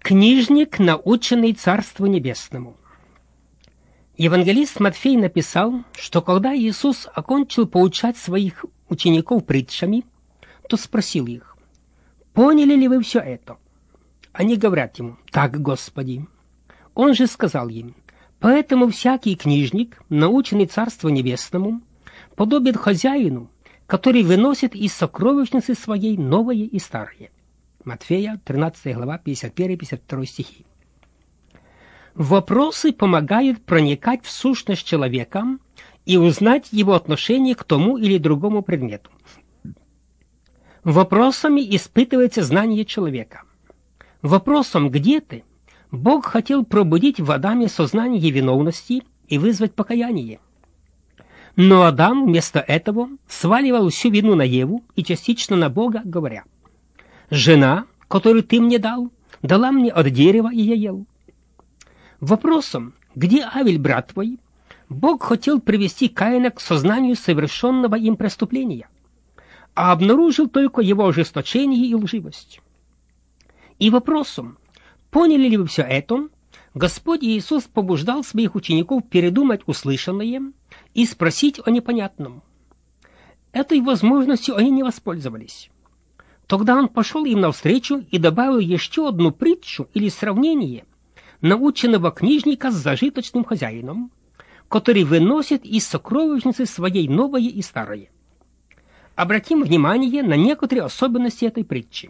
Книжник, наученный Царству Небесному. Евангелист Матфей написал, что когда Иисус окончил поучать своих учеников притчами, то спросил их: «Поняли ли вы все это?» Они говорят ему: «Так, Господи». Он же сказал им: «Поэтому всякий книжник, наученный Царству Небесному, подобен хозяину, который выносит из сокровищницы своей новое и старое». Матфея, 13 глава, 51-52 стихи. Вопросы помогают проникать в сущность человека и узнать его отношение к тому или другому предмету. Вопросами испытывается знание человека. Вопросом «где ты?» Бог хотел пробудить в Адаме сознание виновности и вызвать покаяние. Но Адам вместо этого сваливал всю вину на Еву и частично на Бога, говоря: «Жена, которую ты мне дал, дала мне от дерева, и я ел». Вопросом «где Авель, брат твой?» Бог хотел привести Каина к сознанию совершенного им преступления, а обнаружил только его ожесточение и лживость. И вопросом «поняли ли вы все это?» Господь Иисус побуждал своих учеников передумать услышанное и спросить о непонятном. Этой возможностью они не воспользовались. Тогда он пошел им навстречу и добавил еще одну притчу или сравнение наученного книжника с зажиточным хозяином, который выносит из сокровищницы своей новое и старое. Обратим внимание на некоторые особенности этой притчи.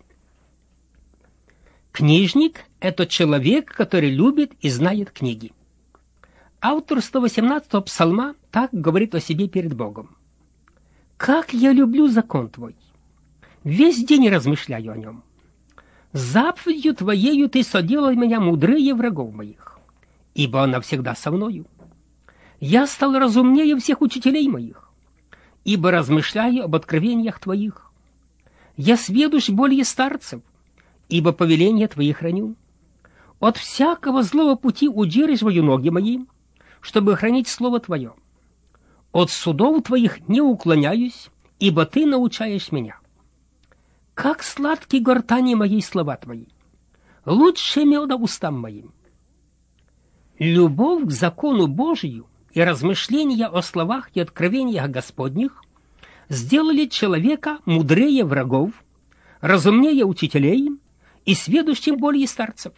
Книжник – это человек, который любит и знает книги. Автор 118-го псалма так говорит о себе перед Богом: «Как я люблю закон твой! Весь день размышляю о нем. Заповедью твоею ты соделал меня мудрее врагов моих, ибо она всегда со мною. Я стал разумнее всех учителей моих, ибо размышляю об откровениях твоих. Я сведущ более старцев, ибо повеления твои храню. От всякого злого пути удерживаю ноги мои, чтобы хранить слово твое. От судов твоих не уклоняюсь, ибо ты научаешь меня. Как сладки гортани моей слова твои, лучше меда устам моим». Любовь к закону Божию и размышления о словах и откровениях Господних сделали человека мудрее врагов, разумнее учителей и сведущим более старцев.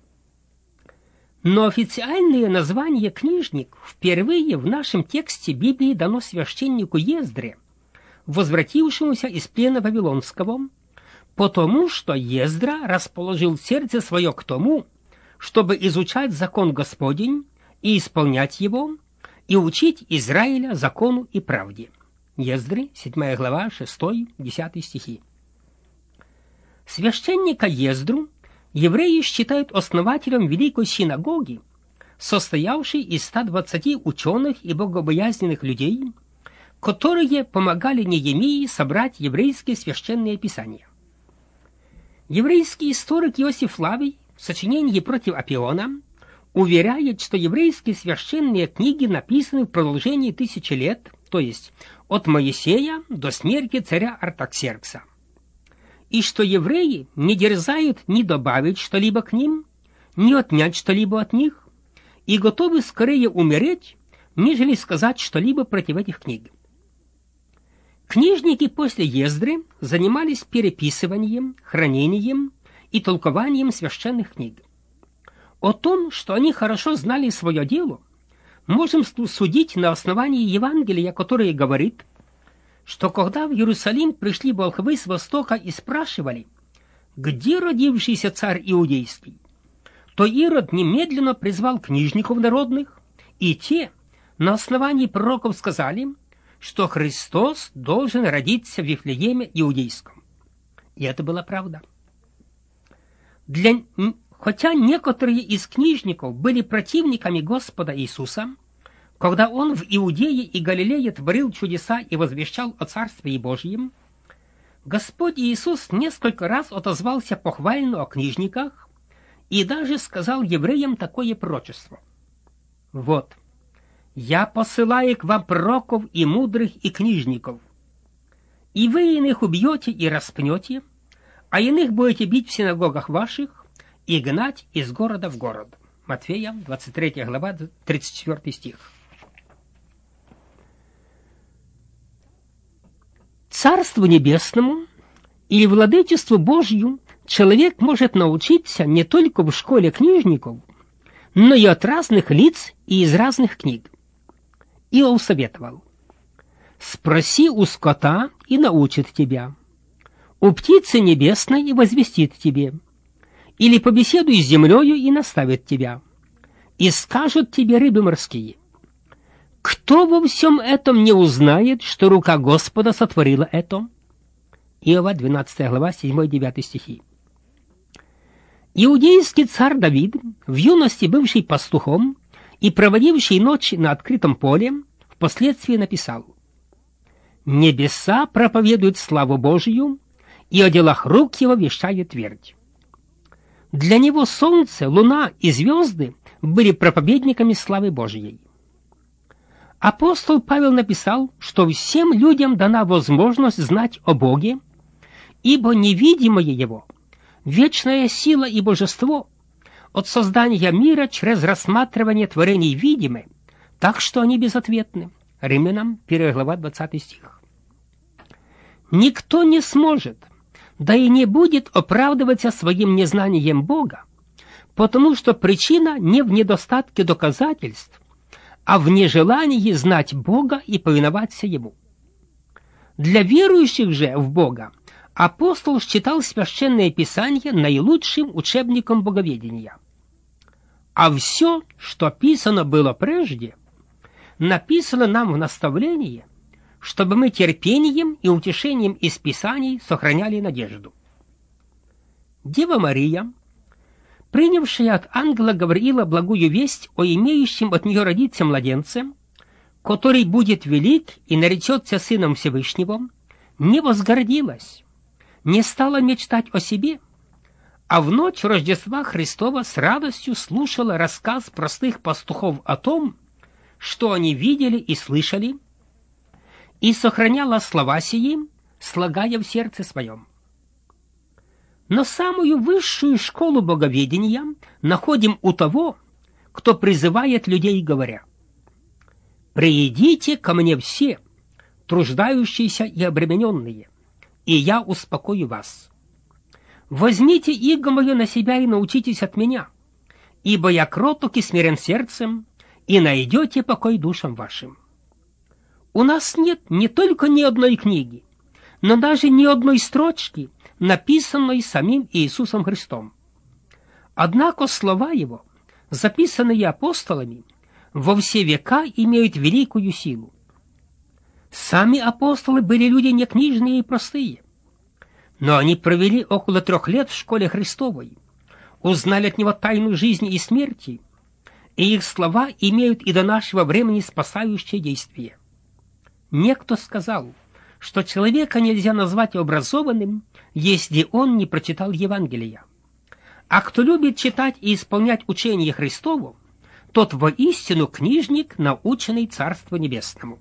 Но официальное название «книжник» впервые в нашем тексте Библии дано священнику Ездре, возвратившемуся из плена Вавилонского, потому что Ездра расположил сердце свое к тому, чтобы изучать закон Господень и исполнять его, и учить Израиля закону и правде. Ездры, 7 глава, 6-10 стихи. Священника Ездру евреи считают основателем Великой Синагоги, состоявшей из 120 ученых и богобоязненных людей, которые помогали Неемии собрать еврейские священные писания. Еврейский историк Иосиф Флавий в сочинении против Апиона уверяет, что еврейские священные книги написаны в продолжении 1000 лет, то есть от Моисея до смерти царя Артаксеркса, и что евреи не дерзают ни добавить что-либо к ним, ни отнять что-либо от них, и готовы скорее умереть, нежели сказать что-либо против этих книг. Книжники после Ездры занимались переписыванием, хранением и толкованием священных книг. О том, что они хорошо знали свое дело, можем судить на основании Евангелия, которое говорит, что когда в Иерусалим пришли волхвы с востока и спрашивали, где родившийся царь иудейский, то Ирод немедленно призвал книжников народных, и те на основании пророков сказали, что Христос должен родиться в Вифлееме иудейском. И это была правда. Хотя некоторые из книжников были противниками Господа Иисуса, когда Он в Иудее и Галилее творил чудеса и возвещал о Царстве Божьем, Господь Иисус несколько раз отозвался похвально о книжниках и даже сказал евреям такое пророчество: «Вот, я посылаю к вам пророков и мудрых и книжников, и вы иных убьете и распнете, а иных будете бить в синагогах ваших, и гнать из города в город. Матфея, 23 глава, 34 стих. Царству Небесному или владычеству Божью человек может научиться не только в школе книжников, но и от разных лиц и из разных книг. Иов советовал: «Спроси у скота, и научит тебя, у птицы небесной, и возвестит тебе, или побеседуй с землею, и наставит тебя, и скажут тебе рыбы морские. Кто во всем этом не узнает, что рука Господа сотворила это?» Иова, 12 глава, 7-9 стихи. Иудейский царь Давид, в юности бывший пастухом и проводивший ночи на открытом поле, впоследствии написал: «Небеса проповедуют славу Божию, и о делах рук его вещает твердь». Для него солнце, луна и звезды были проповедниками славы Божьей. Апостол Павел написал, что всем людям дана возможность знать о Боге, ибо невидимое Его, вечная сила и божество, от создания мира через рассматривание творений видимы, так что они безответны. Римлянам, 1 глава, 20 стих. Никто не сможет, да и не будет оправдываться своим незнанием Бога, потому что причина не в недостатке доказательств, а в нежелании знать Бога и повиноваться Ему. Для верующих же в Бога апостол считал Священное Писание наилучшим учебником боговедения. А все, что писано было прежде, написано нам в наставлении, чтобы мы терпением и утешением из Писаний сохраняли надежду. Дева Мария, принявшая от ангела Гавриила благую весть о имеющем от нее родиться младенце, который будет велик и наречется Сыном Всевышнего, не возгордилась, не стала мечтать о себе, а в ночь Рождества Христова с радостью слушала рассказ простых пастухов о том, что они видели и слышали, и сохраняла слова сии, слагая в сердце своем. Но самую высшую школу боговедения находим у того, кто призывает людей, говоря: «Приидите ко мне все, труждающиеся и обремененные, и я успокою вас. Возьмите иго мое на себя и научитесь от меня, ибо я кроток и смирен сердцем, и найдете покой душам вашим». У нас нет не только ни одной книги, но даже ни одной строчки, написанной самим Иисусом Христом. Однако слова Его, записанные апостолами, во все века имеют великую силу. Сами апостолы были люди не книжные и простые, но они провели около 3 лет в школе Христовой, узнали от Него тайну жизни и смерти, и их слова имеют и до нашего времени спасающее действие. Некто сказал, что человека нельзя назвать образованным, если он не прочитал Евангелия. А кто любит читать и исполнять учение Христово, тот воистину книжник, наученный Царству Небесному.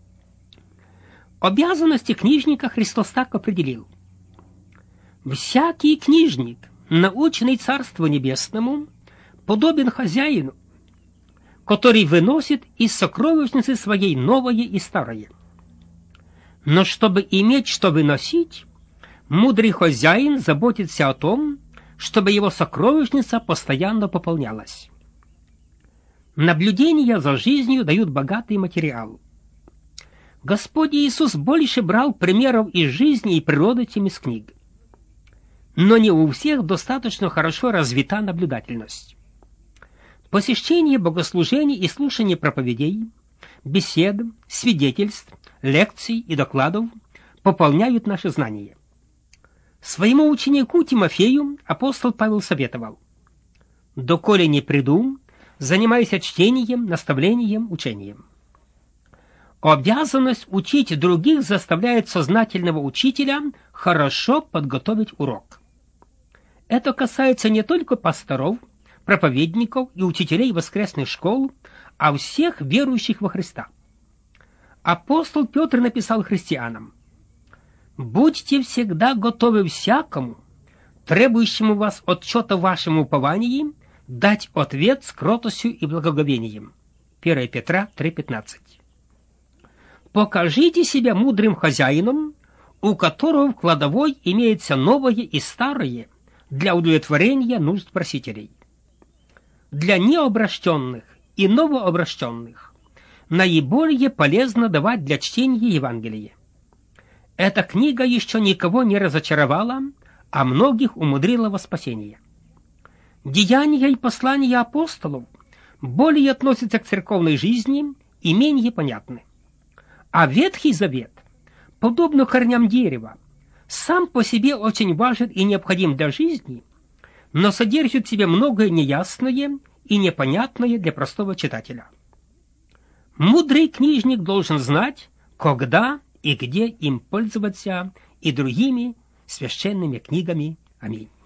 Обязанности книжника Христос так определил: «Всякий книжник, наученный Царству Небесному, подобен хозяину, который выносит из сокровищницы своей новое и старое. Но чтобы иметь что выносить, мудрый хозяин заботится о том, чтобы его сокровищница постоянно пополнялась». Наблюдения за жизнью дают богатый материал. Господь Иисус больше брал примеров из жизни и природы, чем из книг. Но не у всех достаточно хорошо развита наблюдательность. Посещение богослужений и слушание проповедей, бесед, свидетельств, лекций и докладов пополняют наши знания. Своему ученику Тимофею апостол Павел советовал: «Доколе не приду, занимайся чтением, наставлением, учением». Обязанность учить других заставляет сознательного учителя хорошо подготовить урок. Это касается не только пасторов, проповедников и учителей воскресных школ, а всех верующих во Христа. Апостол Петр написал христианам: «Будьте всегда готовы всякому, требующему вас отчета в вашем уповании, дать ответ с кротостью и благоговением. 1 Петра 3:15. Покажите себя мудрым хозяином, у которого в кладовой имеется новое и старое для удовлетворения нужд просителей. Для необращенных и новообращенных наиболее полезно давать для чтения Евангелие. Эта книга еще никого не разочаровала, а многих умудрила во спасение. Деяния и послания апостолов более относятся к церковной жизни и менее понятны. А Ветхий Завет, подобно корням дерева, сам по себе очень важен и необходим для жизни, но содержит в себе многое неясное и непонятное для простого читателя. Мудрый книжник должен знать, когда и где им пользоваться, и другими священными книгами. Аминь.